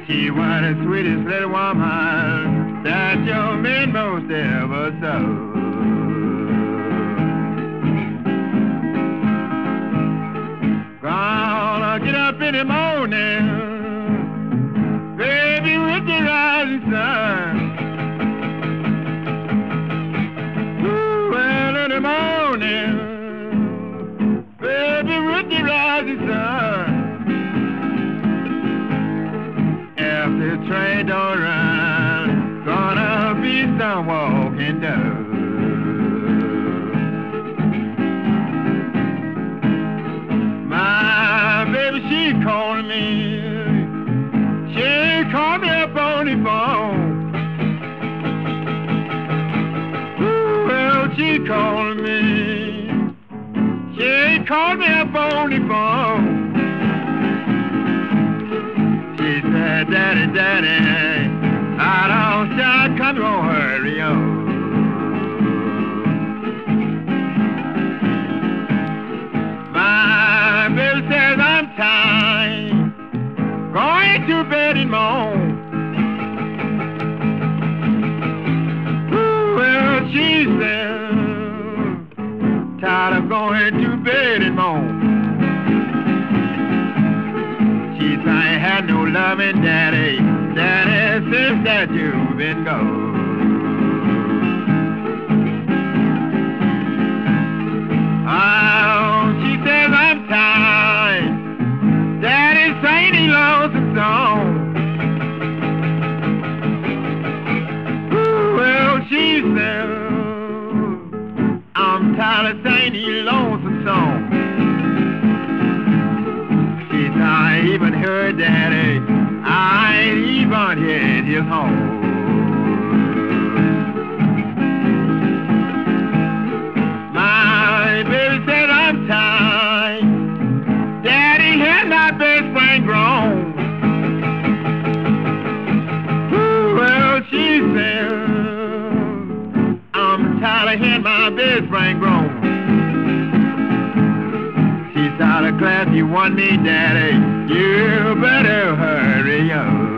She was the sweetest little woman that your man most ever saw. Gonna get up in the morning, baby, with the rising sun. Ooh, well, in the morning, baby, with the rising sun. If the train don't run, gonna be some walking dog. My baby, she called me. She called me up on the phone. Ooh, well, she called me. She called me up on the phone. She said, Daddy, Daddy, I don't start, come on, hurry on. My baby says I'm tired, going to bed and moan. Ooh, well, she said, tired of going to bed and moan. She said, I ain't had no loving, Daddy, Daddy, since that you've been gone. Oh, she says I'm tired, Daddy, sing these lonesome songs. Ooh, well, she says I'm tired of singing these lonesome songs. I even heard Daddy, I ain't even hit his home. My baby said I'm tired, Daddy had my best friend grown. Ooh, well, she said I'm tired of hearing my best friend grown. Out of class, you want me, Daddy, you better hurry up.